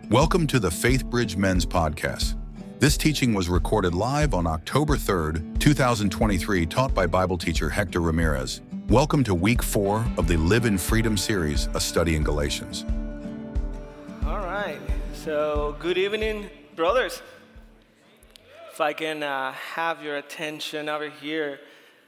Welcome to the Faith Bridge Men's Podcast. This teaching was recorded live on October 3rd, 2023, taught by Bible teacher Hector Ramirez. Welcome to week 4 of the Live in Freedom series, a study in Galatians. All right, so good evening, brothers. If I can have your attention over here.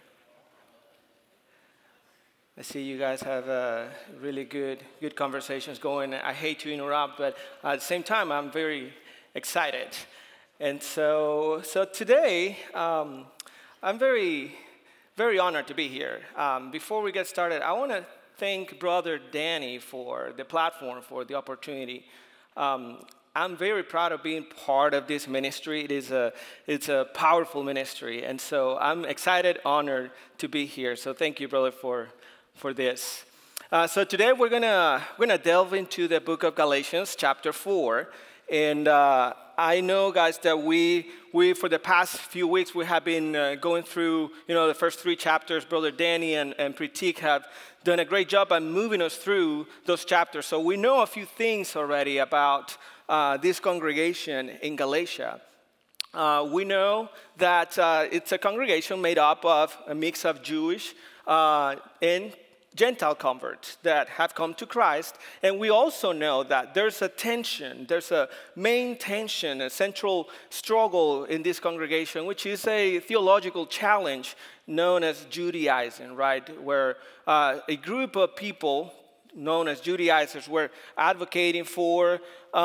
I see you guys have really good conversations going. I hate to interrupt, but at the same time, I'm very excited. And so today, I'm very honored to be here. Before we get started, I want to thank Brother Danny for the platform, for the opportunity. I'm very proud of being part of this ministry. It's a powerful ministry, and so I'm excited, honored to be here. So thank you, brother, for this. So today we're gonna delve into the book of Galatians, chapter 4, and I know, guys, that we for the past few weeks we have been going through, the first 3 chapters. Brother Danny and Pritik have done a great job at moving us through those chapters. So we know a few things already about this congregation in Galatia. We know that it's a congregation made up of a mix of Jewish and Gentile converts that have come to Christ. And we also know that there's a tension, there's a main tension, a central struggle in this congregation, which is a theological challenge known as Judaizing, right? Where a group of people known as Judaizers were advocating for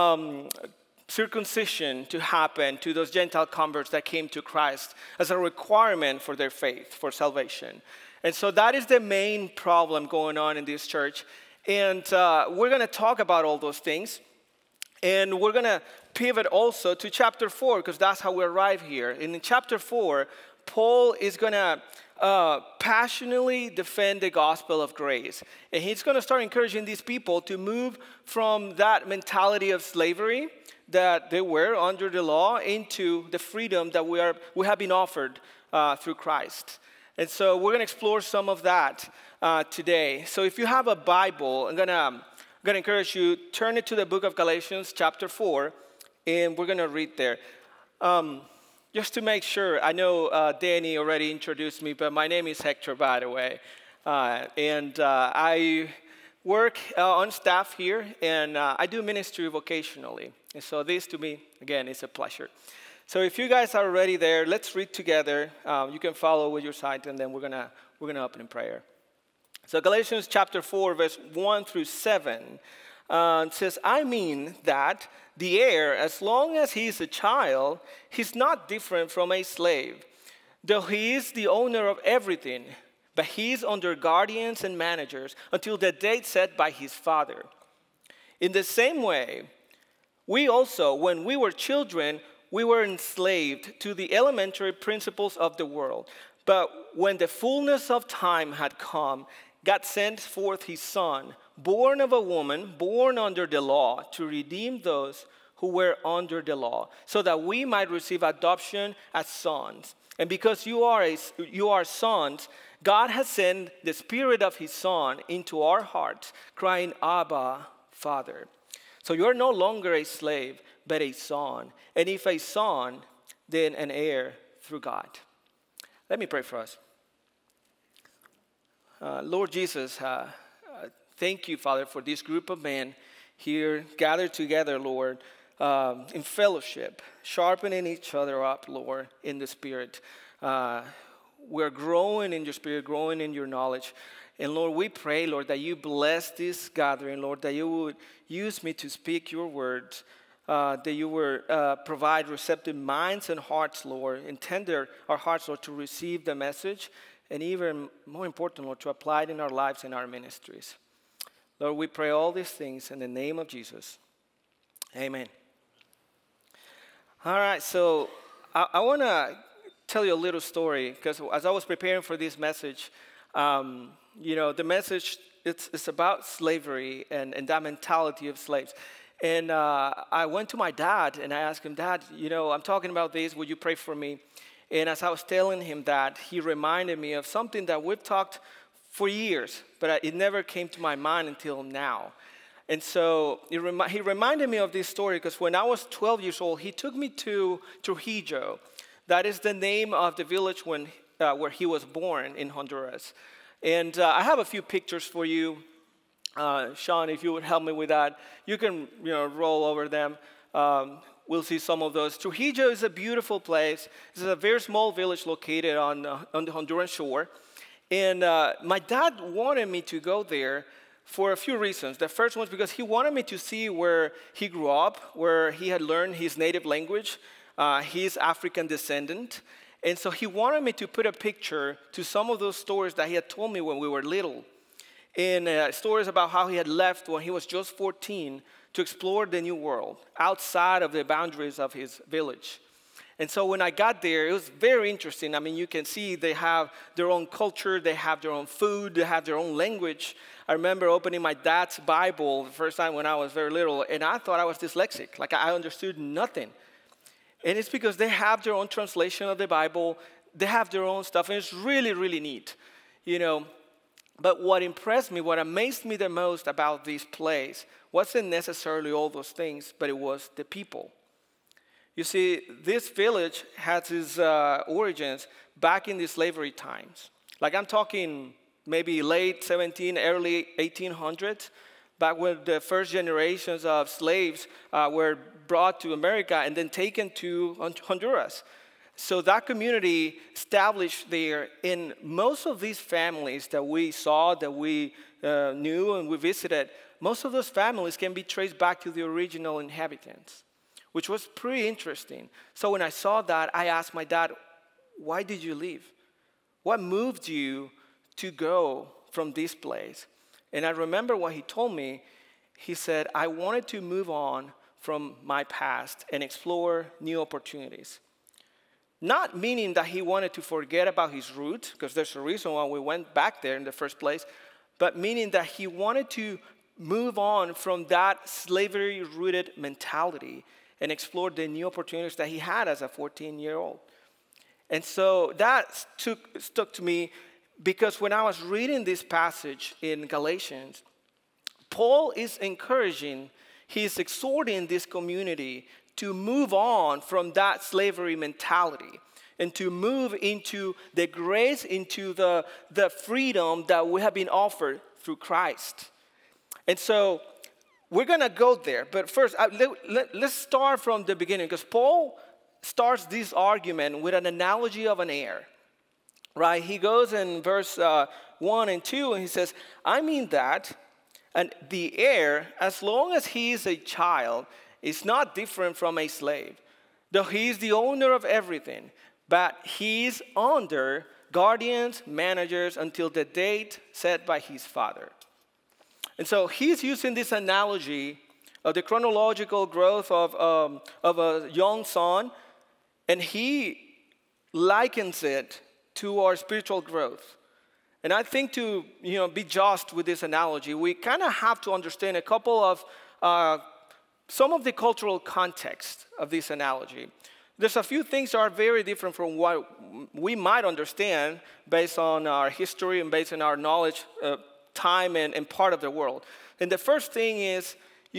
circumcision to happen to those Gentile converts that came to Christ as a requirement for their faith, for salvation. And so that is the main problem going on in this church. And we're going to talk about all those things. And we're going to pivot also to chapter 4, because that's how we arrive here. And in chapter 4, Paul is going to passionately defend the gospel of grace. And he's going to start encouraging these people to move from that mentality of slavery that they were under the law into the freedom that we have been offered through Christ. And so we're going to explore some of that today. So if you have a Bible, I'm going to encourage you, turn it to the book of Galatians, chapter 4, and we're going to read there. Just to make sure, I know Danny already introduced me, but my name is Hector, by the way. And I work on staff here, and I do ministry vocationally. And so this, to me, again, is a pleasure. So if you guys are already there, let's read together. You can follow with your side, and then we're gonna open in prayer. So Galatians chapter 4, verse 1 through 7 says, "I mean that the heir, as long as he is a child, he's not different from a slave, though he is the owner of everything, but he is under guardians and managers until the date set by his father. In the same way, we also, when we were children, we were enslaved to the elementary principles of the world. But when the fullness of time had come, God sent forth his Son, born of a woman, born under the law, to redeem those who were under the law, so that we might receive adoption as sons. And because you are sons, God has sent the Spirit of his Son into our hearts, crying, 'Abba, Father.' So you are no longer a slave, but a son. And if a son, then an heir through God." Let me pray for us. Lord Jesus, thank you, Father, for this group of men here gathered together, Lord, in fellowship, sharpening each other up, Lord, in the Spirit. We're growing in your Spirit, growing in your knowledge. And Lord, we pray, Lord, that you bless this gathering, Lord, that you would use me to speak your words, that you would provide receptive minds and hearts, Lord, and tender our hearts, Lord, to receive the message, and even more important, Lord, to apply it in our lives and our ministries. Lord, we pray all these things in the name of Jesus. Amen. All right, so I want to tell you a little story, because as I was preparing for this message, the message, it's about slavery and that mentality of slaves. And I went to my dad and I asked him, "Dad, I'm talking about this, would you pray for me?" And as I was telling him that, he reminded me of something that we've talked for years, but it never came to my mind until now. And so he reminded me of this story because when I was 12 years old, he took me to Trujillo. That is the name of the village where he was born in Honduras. And I have a few pictures for you. Sean, if you would help me with that, you can roll over them. We'll see some of those. Trujillo is a beautiful place. It's a very small village located on the Honduran shore. And my dad wanted me to go there for a few reasons. The first one is because he wanted me to see where he grew up, where he had learned his native language. He's African descendant. And so he wanted me to put a picture to some of those stories that he had told me when we were little. And stories about how he had left when he was just 14 to explore the new world outside of the boundaries of his village. And so when I got there, it was very interesting. I mean, you can see they have their own culture, they have their own food, they have their own language. I remember opening my dad's Bible the first time when I was very little, and I thought I was dyslexic. Like, I understood nothing. And it's because they have their own translation of the Bible, they have their own stuff, and it's really, really neat, But what impressed me, what amazed me the most about this place wasn't necessarily all those things, but it was the people. You see, this village has its origins back in the slavery times. Like, I'm talking maybe late 17, early 1800s, back when the first generations of slaves were brought to America and then taken to Honduras. So that community established there, and most of these families that we saw, that we knew and we visited, most of those families can be traced back to the original inhabitants, which was pretty interesting. So when I saw that, I asked my dad, why did you leave? What moved you to go from this place? And I remember what he told me. He said, I wanted to move on from my past and explore new opportunities. Not meaning that he wanted to forget about his roots, because there's a reason why we went back there in the first place, but meaning that he wanted to move on from that slavery-rooted mentality and explore the new opportunities that he had as a 14-year-old. And so that stuck to me because when I was reading this passage in Galatians, Paul is encouraging, he's exhorting this community to move on from that slavery mentality and to move into the grace, into the freedom that we have been offered through Christ. And so we're going to go there. But first, let's start from the beginning, because Paul starts this argument with an analogy of an heir. Right? He goes in verse 1 and 2, and he says, I mean that, and the heir, as long as he is a child, is not different from a slave, though he is the owner of everything, but he is under guardians, managers, until the date set by his father. And so he's using this analogy of the chronological growth of a young son, and he likens it to our spiritual growth. And I think to be just with this analogy, we kind of have to understand a couple of some of the cultural context of this analogy. There's a few things that are very different from what we might understand based on our history and based on our knowledge, time and part of the world. And the first thing is,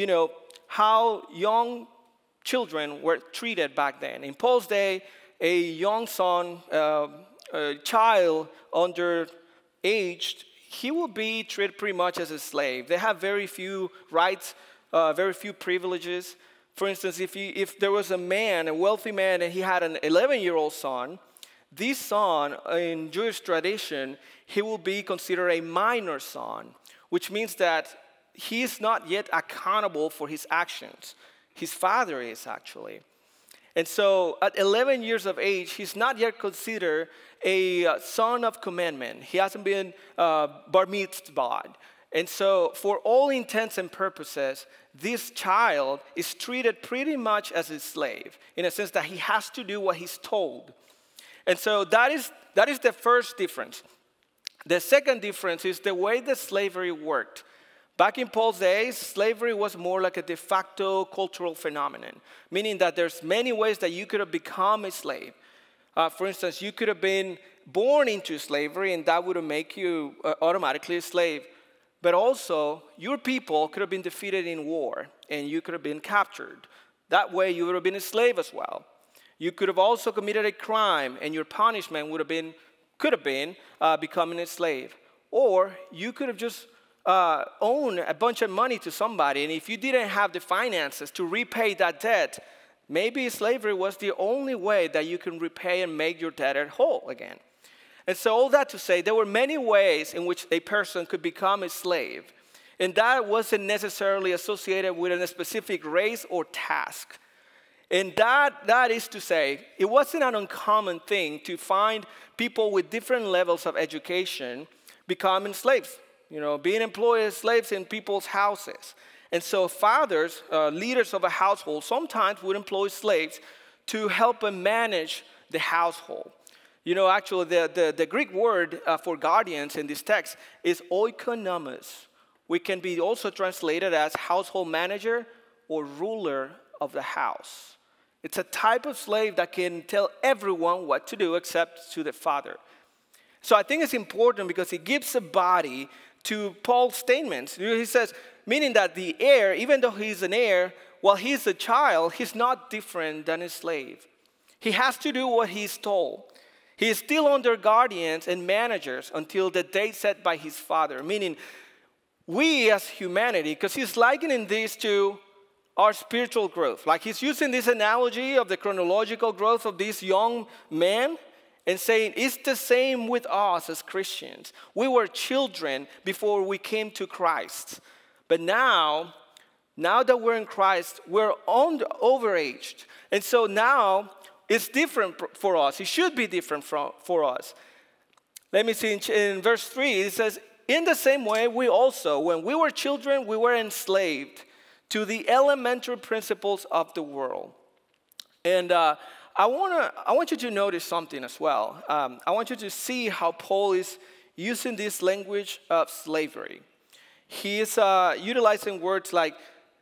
how young children were treated back then. In Paul's day, a young son, a child under aged, he will be treated pretty much as a slave. They have very few rights, very few privileges. For instance, if there was a wealthy man, and he had an 11-year-old son, this son, in Jewish tradition, he will be considered a minor son, which means that he is not yet accountable for his actions. His father is, actually. And so at 11 years of age, he's not yet considered a son of commandment. He hasn't been bar mitzvahed. And so for all intents and purposes, this child is treated pretty much as a slave, in a sense that he has to do what he's told. And so that is the first difference. The second difference is the way that slavery worked. Back in Paul's days, slavery was more like a de facto cultural phenomenon, meaning that there's many ways that you could have become a slave. For instance, you could have been born into slavery, and that would make you automatically a slave. but also your people could have been defeated in war, and you could have been captured. That way, you would have been a slave as well. You could have also committed a crime, and your punishment could have been becoming a slave. Or you could have just owned a bunch of money to somebody, and if you didn't have the finances to repay that debt, maybe slavery was the only way that you can repay and make your debtor whole again. And so all that to say, there were many ways in which a person could become a slave. And that wasn't necessarily associated with a specific race or task. And that is to say, it wasn't an uncommon thing to find people with different levels of education becoming slaves, being employed as slaves in people's houses. And so fathers, leaders of a household, sometimes would employ slaves to help them manage the household. Actually, the Greek word for guardians in this text is oikonomos, which can be also translated as household manager or ruler of the house. It's a type of slave that can tell everyone what to do except to the father. So I think it's important because it gives a body to Paul's statements. He says, meaning that the heir, even though he's an heir, while he's a child, he's not different than a slave. He has to do what he's told. He is still under guardians and managers until the day set by his father. Meaning, we as humanity, because he's likening this to our spiritual growth. Like he's using this analogy of the chronological growth of this young man and saying it's the same with us as Christians. We were children before we came to Christ. But now that we're in Christ, we're overaged. And so now it's different for us. It should be different for us. Let me see in verse 3, it says, in the same way we also, when we were children, we were enslaved to the elementary principles of the world. And I want you to notice something as well. I want you to see how Paul is using this language of slavery. He is utilizing words like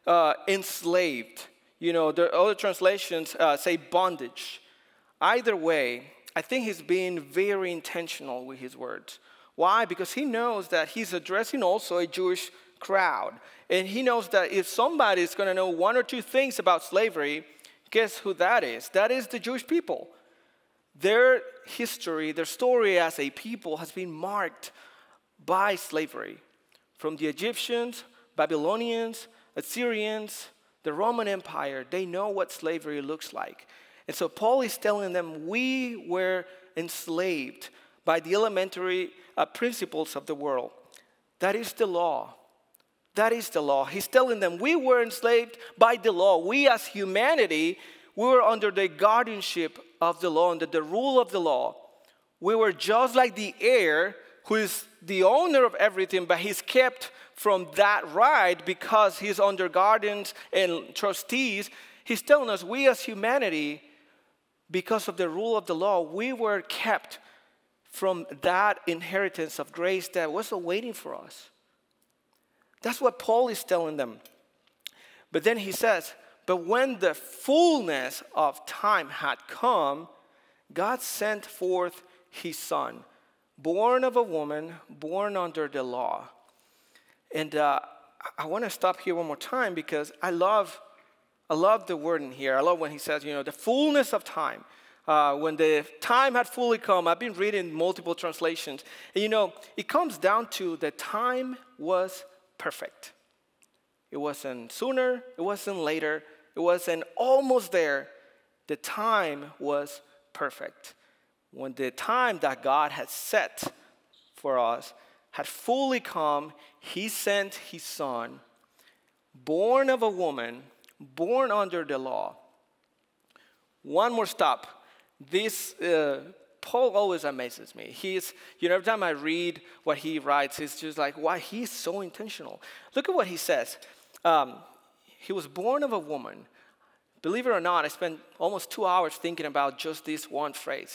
enslaved. The other translations say bondage. Either way, I think he's being very intentional with his words. Why? Because he knows that he's addressing also a Jewish crowd. And he knows that if somebody is going to know one or two things about slavery, guess who that is? That is the Jewish people. Their history, their story as a people has been marked by slavery. From the Egyptians, Babylonians, Assyrians, the Roman Empire, they know what slavery looks like. And so Paul is telling them we were enslaved by the elementary principles of the world. That is the law. That is the law. He's telling them we were enslaved by the law. We as humanity, we were under the guardianship of the law, under the rule of the law. We were just like the heir who is the owner of everything, but he's kept from that right because he's under guardians and trustees. He's telling us we as humanity, because of the rule of the law, we were kept from that inheritance of grace that was awaiting for us. That's what Paul is telling them. But then he says, but when the fullness of time had come, God sent forth his son, born of a woman, born under the law. And I want to stop here one more time because I love the word in here. I love when he says, the fullness of time. When the time had fully come, I've been reading multiple translations. And it comes down to the time was perfect. It wasn't sooner, it wasn't later, it wasn't almost there. The time was perfect. When the time that God had set for us had fully come, he sent his son, born of a woman, born under the law. One more stop. This Paul always amazes me. Every time I read what he writes, it's just like, wow, he's so intentional. Look at what he says. He was born of a woman. Believe it or not, I spent almost 2 hours thinking about just this one phrase.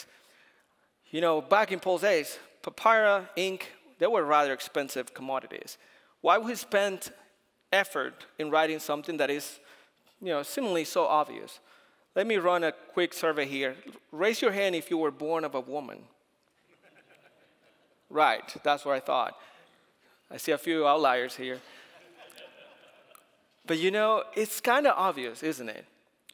Back in Paul's days, papyrus, ink, they were rather expensive commodities. Why would he spend effort in writing something that is, seemingly so obvious? Let me run a quick survey here. Raise your hand if you were born of a woman. Right, that's what I thought. I see a few outliers here. But you know, it's kind of obvious, isn't it?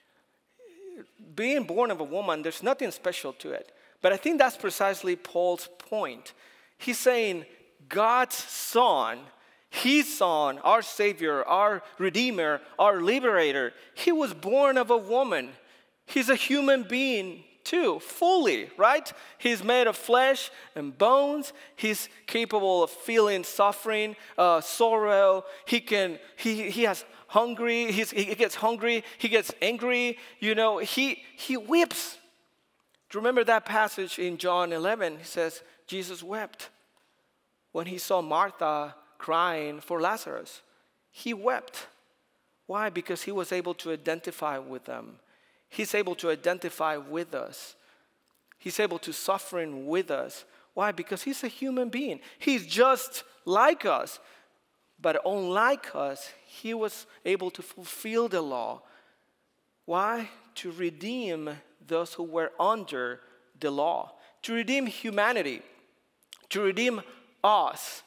Being born of a woman, there's nothing special to it. But I think that's precisely Paul's point. He's saying God's Son, His Son, our Savior, our Redeemer, our Liberator, He was born of a woman. He's a human being too, fully, right? He's made of flesh and bones. He's capable of feeling suffering, sorrow. He has hungry. He gets hungry. He gets angry. You know, he weeps. Do you remember that passage in John 11? He says Jesus wept when he saw Martha crying for Lazarus. He wept. Why? Because he was able to identify with them. He's able to identify with us. He's able to suffer with us. Why? Because he's a human being. He's just like us. But unlike us, he was able to fulfill the law. Why? To redeem those who were under the law. To redeem humanity. To redeem us.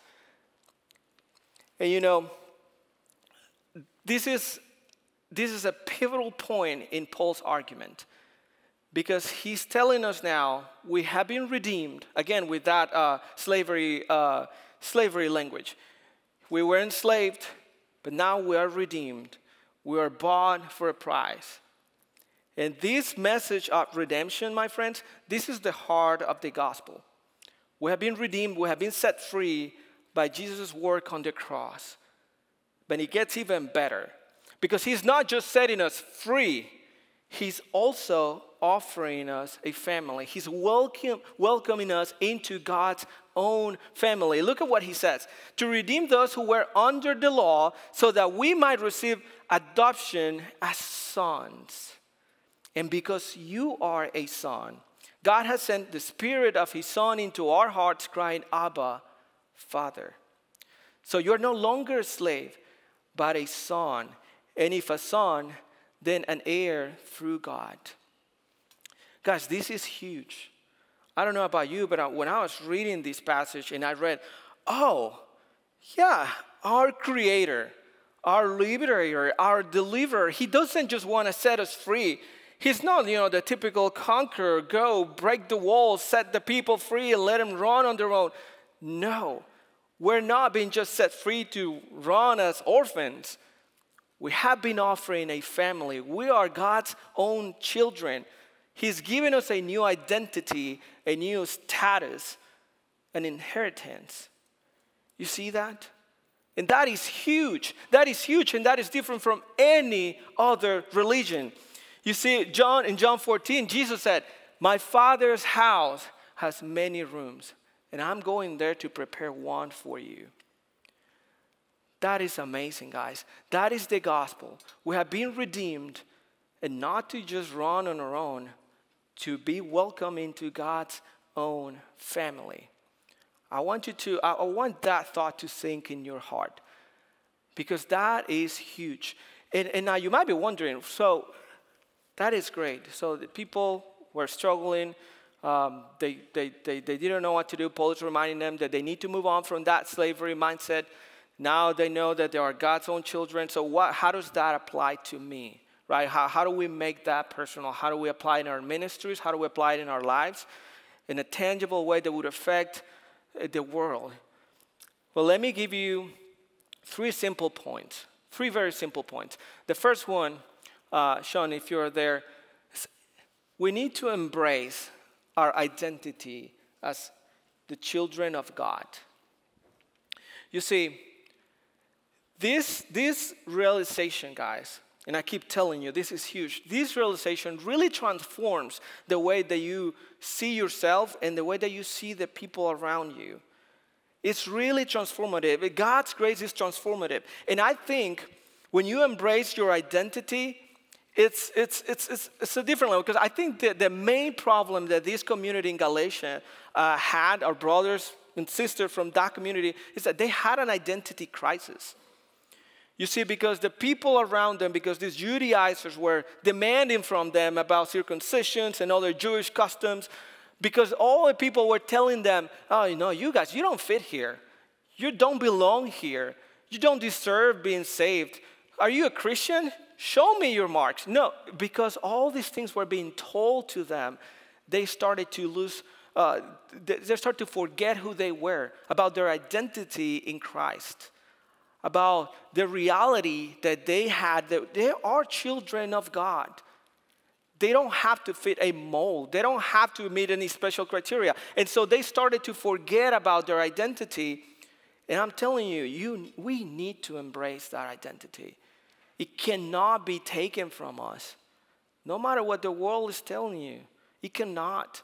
And you know, this is a pivotal point in Paul's argument, because he's telling us now we have been redeemed, again with that slavery language. We were enslaved, but now we are redeemed. We are bought for a price. And this message of redemption, my friends, this is the heart of the gospel. We have been redeemed, we have been set free by Jesus' work on the cross. But it gets even better. Because he's not just setting us free, he's also offering us a family. He's welcoming us into God's own family. Look at what he says. To redeem those who were under the law so that we might receive adoption as sons. And because you are a son, God has sent the Spirit of His Son into our hearts, crying, Abba, Father. So you're no longer a slave, but a son. And if a son, then an heir through God. Guys, this is huge. I don't know about you, but when I was reading this passage and I read, oh, yeah, our Creator, our Liberator, our Deliverer, He doesn't just want to set us free. He's not, the typical conqueror, go, break the walls, set the people free and let them run on their own. No, we're not being just set free to run as orphans. We have been offering a family. We are God's own children. He's given us a new identity, a new status, an inheritance. You see that? And that is huge. That is huge, and that is different from any other religion. You see, in John 14, Jesus said, my Father's house has many rooms, and I'm going there to prepare one for you. That is amazing, guys. That is the gospel. We have been redeemed, and not to just run on our own, to be welcome into God's own family. I want that thought to sink in your heart, because that is huge. And now you might be wondering, so that is great. So the people were struggling. They didn't know what to do. Paul is reminding them that they need to move on from that slavery mindset. Now they know that they are God's own children. So how does that apply to me? Right? How do we make that personal? How do we apply it in our ministries? How do we apply it in our lives in a tangible way that would affect the world? Well, let me give you three very simple points. The first one, Sean, if you're there, we need to embrace our identity as the children of God. You see, this realization, guys, and I keep telling you, this is huge. This realization really transforms the way that you see yourself and the way that you see the people around you. It's really transformative. God's grace is transformative. And I think when you embrace your identity, it's a different level. Because I think that the main problem that this community in Galatia had, our brothers and sisters from that community, is that they had an identity crisis. You see, because the people around them, because these Judaizers were demanding from them about circumcisions and other Jewish customs, because all the people were telling them, oh, you guys, you don't fit here. You don't belong here. You don't deserve being saved. Are you a Christian? Show me your marks. No, because all these things were being told to them, they started to lose, they started to forget who they were, about their identity in Christ, about the reality that they had, that they are children of God. They don't have to fit a mold. They don't have to meet any special criteria. And so they started to forget about their identity. And I'm telling you, we need to embrace that identity. It cannot be taken from us. No matter what the world is telling you, it cannot.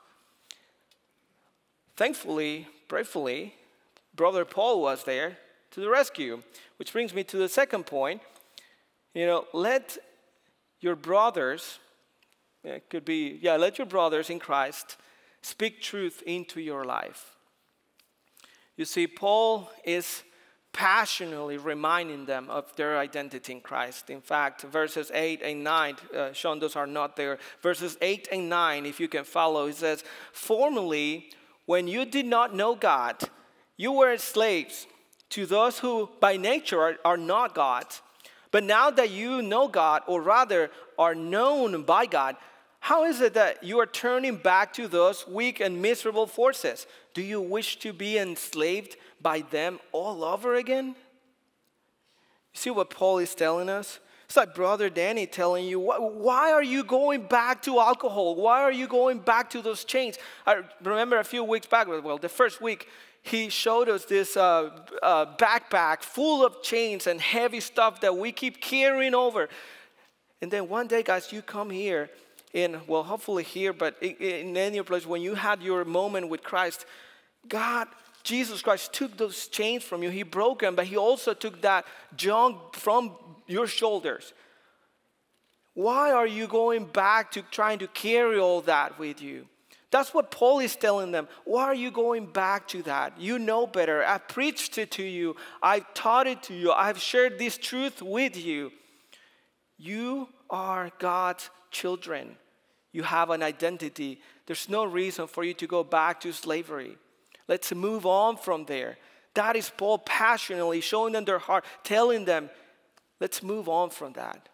Thankfully, prayerfully, Brother Paul was there to the rescue. Which brings me to the second point. Let your brothers, let your brothers in Christ speak truth into your life. You see, Paul is passionately reminding them of their identity in Christ. In fact, verses 8 and 9, Sean, those are not there. Verses 8 and 9, if you can follow, it says, "Formerly, when you did not know God, you were slaves to those who by nature are not God's. But now that you know God, or rather are known by God, how is it that you are turning back to those weak and miserable forces? Do you wish to be enslaved by them all over again?" You see what Paul is telling us? It's like Brother Danny telling you, why are you going back to alcohol? Why are you going back to those chains? I remember a few weeks back, the first week, he showed us this backpack full of chains and heavy stuff that we keep carrying over. And then one day, guys, you come here, hopefully here, but in any place, when you had your moment with Christ, Jesus Christ took those chains from you. He broke them, but he also took that junk from your shoulders. Why are you going back to trying to carry all that with you? That's what Paul is telling them. Why are you going back to that? You know better. I preached it to you. I taught it to you. I've shared this truth with you. You are God's children. You have an identity. There's no reason for you to go back to slavery. Let's move on from there. That is Paul passionately showing them their heart, telling them, let's move on from that.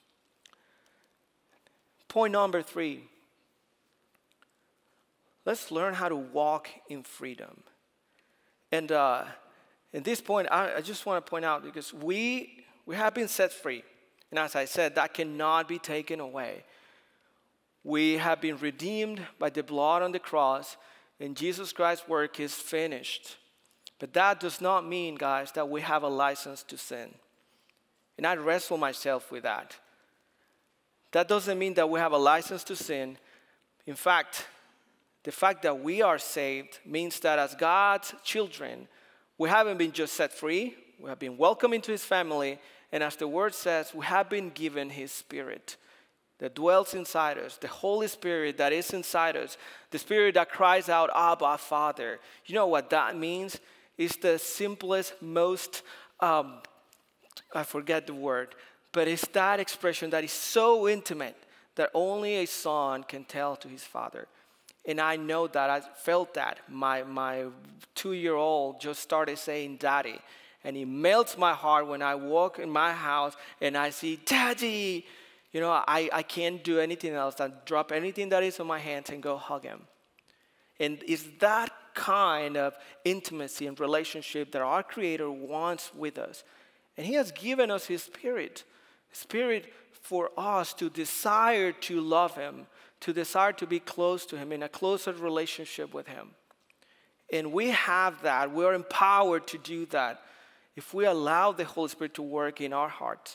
Point number 3. Let's learn how to walk in freedom. And at this point, I just want to point out, because we have been set free. And as I said, that cannot be taken away. We have been redeemed by the blood on the cross, and Jesus Christ's work is finished. But that does not mean, guys, that we have a license to sin. And I wrestle myself with that. That doesn't mean that we have a license to sin. In fact, the fact that we are saved means that as God's children, we haven't been just set free, we have been welcomed into his family, and as the word says, we have been given his Spirit that dwells inside us, the Holy Spirit that is inside us, the Spirit that cries out, Abba, Father. You know what that means? It's the simplest, most, I forget the word, but it's that expression that is so intimate that only a son can tell to his father. And I know that, I felt that. My 2-year-old just started saying, Daddy. And it melts my heart when I walk in my house and I see, Daddy. I can't do anything else than drop anything that is in my hands and go hug him. And it's that kind of intimacy and relationship that our Creator wants with us. And he has given us his Spirit for us to desire to love him, to desire to be close to him, in a closer relationship with him. And we have that. We're empowered to do that if we allow the Holy Spirit to work in our hearts.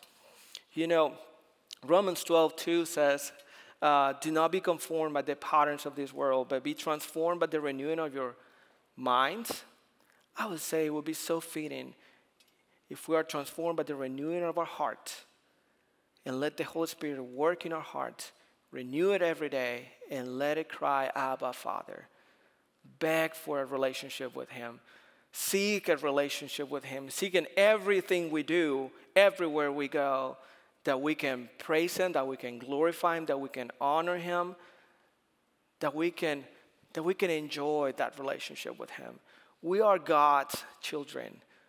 Romans 12:2 says, do not be conformed by the patterns of this world, but be transformed by the renewing of your minds. I would say it would be so fitting if we are transformed by the renewing of our heart and let the Holy Spirit work in our heart, renew it every day, and let it cry, Abba, Father. Beg for a relationship with him. Seek a relationship with him. Seek in everything we do, everywhere we go, that we can praise him, that we can glorify him, that we can honor him, that we can enjoy that relationship with him. We are God's children.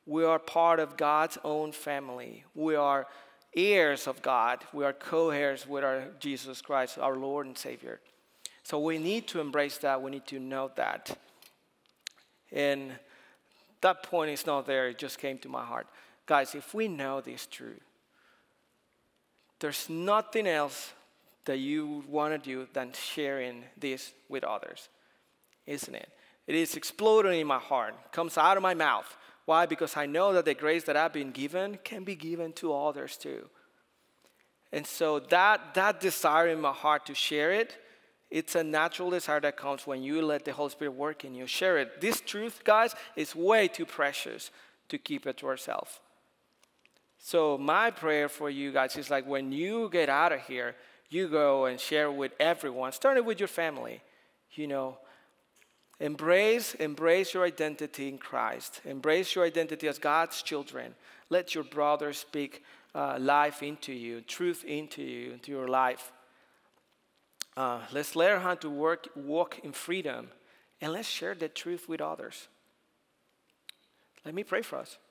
We are part of God's own family. We are heirs of God. We are co-heirs with our Jesus Christ, our Lord and Savior. So we need to embrace that. We need to know that. And that point is not there. It just came to my heart. Guys, if we know this truth, there's nothing else that you want to do than sharing this with others, isn't it? It is exploding in my heart. It comes out of my mouth. Why? Because I know that the grace that I've been given can be given to others too. And so that desire in my heart to share it, it's a natural desire that comes when you let the Holy Spirit work in you. Share it. This truth, guys, is way too precious to keep it to ourselves. So my prayer for you guys is like when you get out of here, you go and share with everyone, starting with your family, Embrace your identity in Christ. Embrace your identity as God's children. Let your brother speak life into you, truth into you, into your life. Let's learn how to walk in freedom, and let's share the truth with others. Let me pray for us.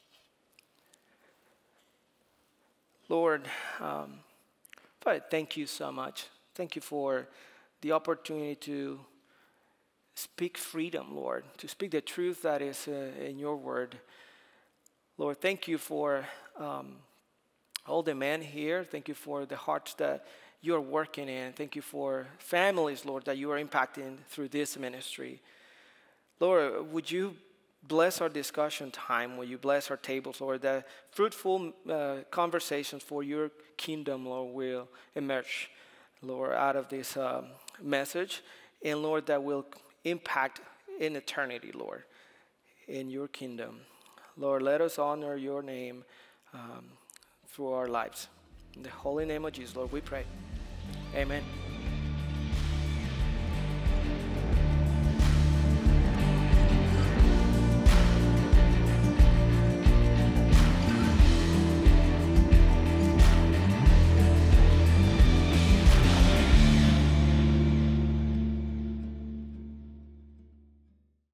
Lord, Father, thank you so much. Thank you for the opportunity to speak freedom, Lord, to speak the truth that is in your word. Lord, thank you for all the men here. Thank you for the hearts that you are working in. Thank you for families, Lord, that you are impacting through this ministry. Lord, would you bless our discussion time? Would you bless our tables, Lord, that fruitful conversations for your kingdom, Lord, will emerge, Lord, out of this message. And Lord, that will impact in eternity, Lord, in your kingdom. Lord, let us honor your name through our lives. In the holy name of Jesus, Lord, we pray. Amen.